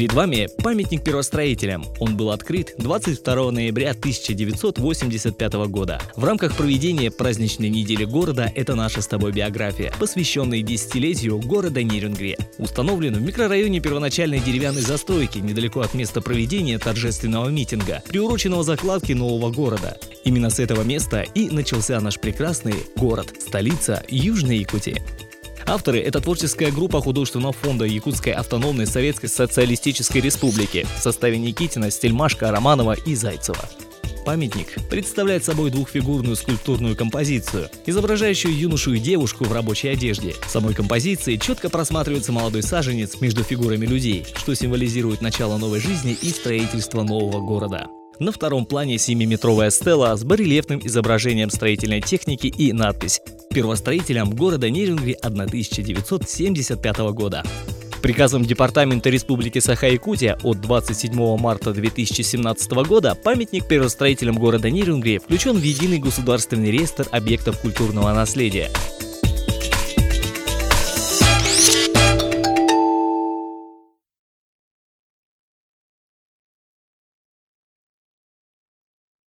Перед вами памятник первостроителям. Он был открыт 22 ноября 1985 года. В рамках проведения праздничной недели города «Это наша с тобой биография», посвященной десятилетию города Нерюнгри. Установлен в микрорайоне первоначальной деревянной застройки, недалеко от места проведения торжественного митинга, приуроченного закладке нового города. Именно с этого места и начался наш прекрасный город, столица Южной Якутии. Авторы – это творческая группа художественного фонда Якутской автономной Советской Социалистической Республики в составе Никитина, Стельмашко, Романова и Зайцева. Памятник представляет собой двухфигурную скульптурную композицию, изображающую юношу и девушку в рабочей одежде. В самой композиции четко просматривается молодой саженец между фигурами людей, что символизирует начало новой жизни и строительство нового города. На втором плане 7-метровая стела с барельефным изображением строительной техники и надпись «Первостроителям города Нерюнгри 1975 года». Приказом Департамента Республики Саха-Якутия от 27 марта 2017 года памятник первостроителям города Нерюнгри включен в единый государственный реестр объектов культурного наследия.